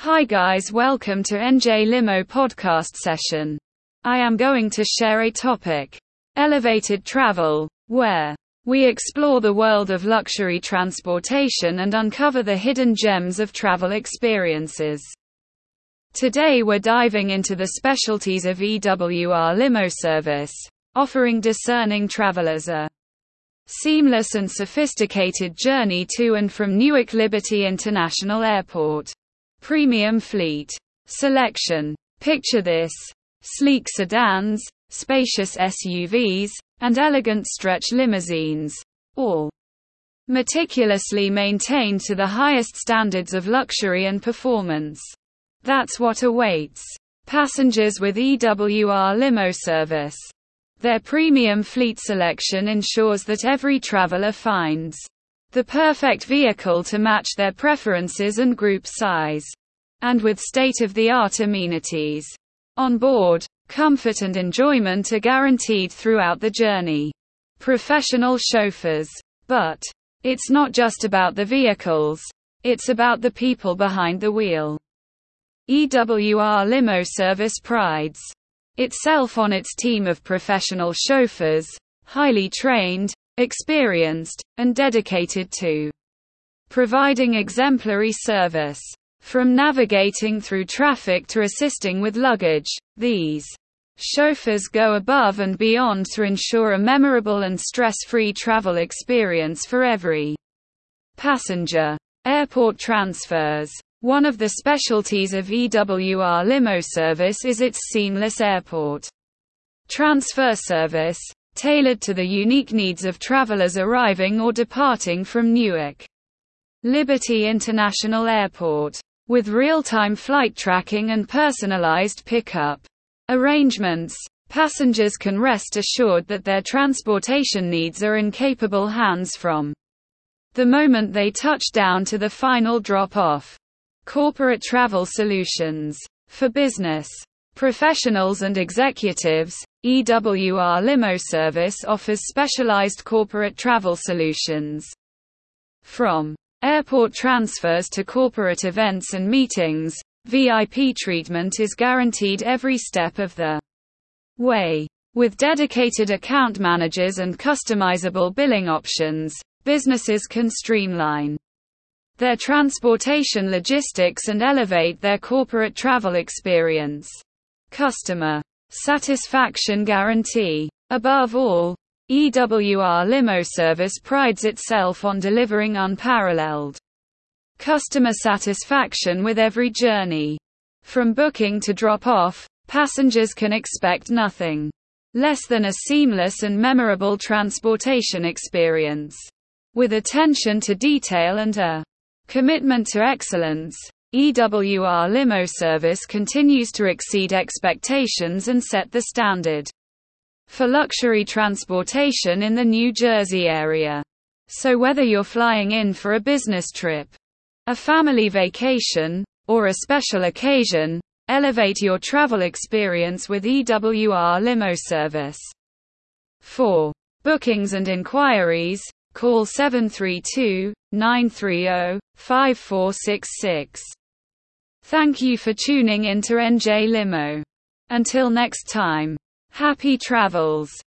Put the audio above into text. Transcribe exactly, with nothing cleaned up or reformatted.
Hi guys, welcome to N J Limo podcast session. I am going to share a topic, elevated travel, where we explore the world of luxury transportation and uncover the hidden gems of travel experiences. Today we're diving into the specialties of E W R Limo service, offering discerning travelers a seamless and sophisticated journey to and from Newark Liberty International Airport. Premium fleet selection. Picture this: sleek sedans, spacious S U Vs, and elegant stretch limousines, all meticulously maintained to the highest standards of luxury and performance. That's what awaits passengers with E W R Limo service. Their premium fleet selection ensures that every traveler finds the perfect vehicle to match their preferences and group size. And with state-of-the-art amenities on board, comfort and enjoyment are guaranteed throughout the journey. Professional chauffeurs. But it's not just about the vehicles, it's about the people behind the wheel. E W R Limo service prides itself on its team of professional chauffeurs, highly trained, experienced, and dedicated to providing exemplary service. From navigating through traffic to assisting with luggage, these chauffeurs go above and beyond to ensure a memorable and stress-free travel experience for every passenger. Airport transfers. One of the specialties of E W R Limo service is its seamless airport transfer service, tailored to the unique needs of travelers arriving or departing from Newark Liberty International Airport. With real-time flight tracking and personalized pickup arrangements, passengers can rest assured that their transportation needs are in capable hands from the moment they touch down to the final drop-off. Corporate travel solutions. For business professionals and executives, E W R Limo service offers specialized corporate travel solutions. From airport transfers to corporate events and meetings, V I P treatment is guaranteed every step of the way. With dedicated account managers and customizable billing options, businesses can streamline their transportation logistics and elevate their corporate travel experience. Customer satisfaction guarantee. Above all, E W R Limo service prides itself on delivering unparalleled customer satisfaction with every journey. From booking to drop-off, passengers can expect nothing less than a seamless and memorable transportation experience. With attention to detail and a commitment to excellence, E W R Limo service continues to exceed expectations and set the standard for luxury transportation in the New Jersey area. So whether you're flying in for a business trip, a family vacation, or a special occasion, elevate your travel experience with E W R Limo service. For bookings and inquiries, call seven three two, nine three zero, five four six six. Thank you for tuning in to N J Limo. Until next time, happy travels.